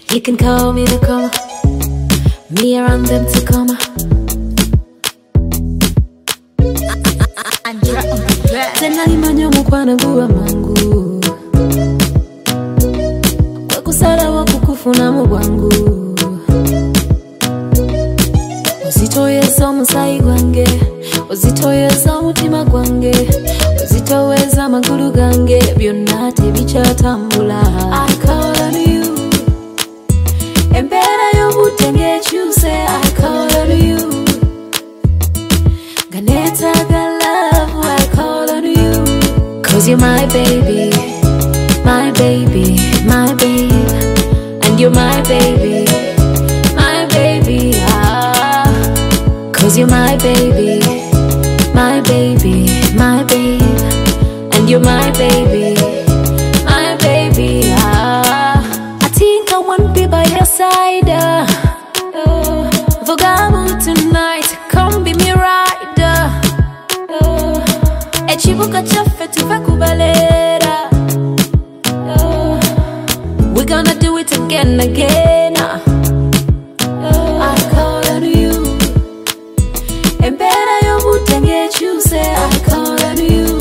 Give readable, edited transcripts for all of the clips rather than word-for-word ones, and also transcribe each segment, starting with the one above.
You can call me the comma, me around them to comma. Tena limanyo mukwana guwa mangu, kwa kusala wa kukufuna mugwangu. Ozitoyeza omusayi gwange, ozitoyeza omutima gwange, ozitoweza amagulu gange, byonna tebikyatambula. I call on you, embeera y'obudde ng'ekyuse. I call on you, nga neetaaga love. I call on you, 'cause you're my baby, my baby, my babe, and you're my baby, my baby, ah. 'Cause you're my baby, my baby, my babe, and you're my baby, my baby, ah. I think I want to be by your side, Vogamu tonight, come be me rider. Echibuka chaffe tuve kubalera. We're gonna do it again, again. I call on you, embeera y'obudde ng'ekyuse. I call on you,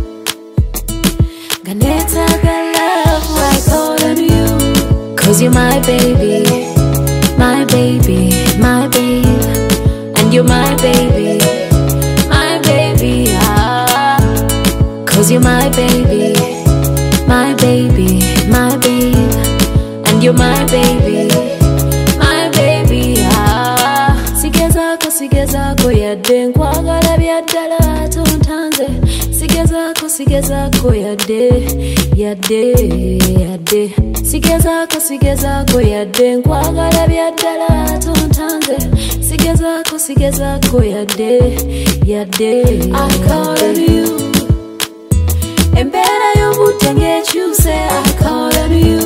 nga neetaaga love. I call on you, 'cause you're my baby, my baby, my babe, and you're my baby, my baby, ah. 'Cause you're my baby, my baby, my babe, and you're my baby, my baby, ah. Sigezako yadde nkwagala byaddala tontanze. Sigezako yadde. Sigezako yadde nkwagala byaddala tontanze. Sigezako yadde. I call on you, embeera y'obudde ng'ekyuse. I call on you,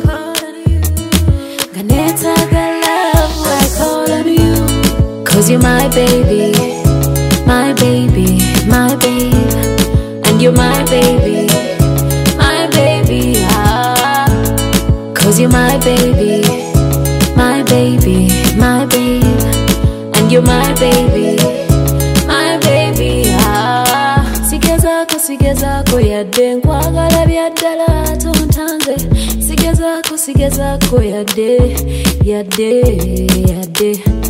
nga neetaaga love. I call on you, 'cause you're my baby, my baby, my babe, and you're my baby, my baby, ah. 'Cause you're my baby, my baby, my babe, and you're my baby, my baby, ah. Sigezako yadde nkwagala byaddala tontanze. Sigezako yadde.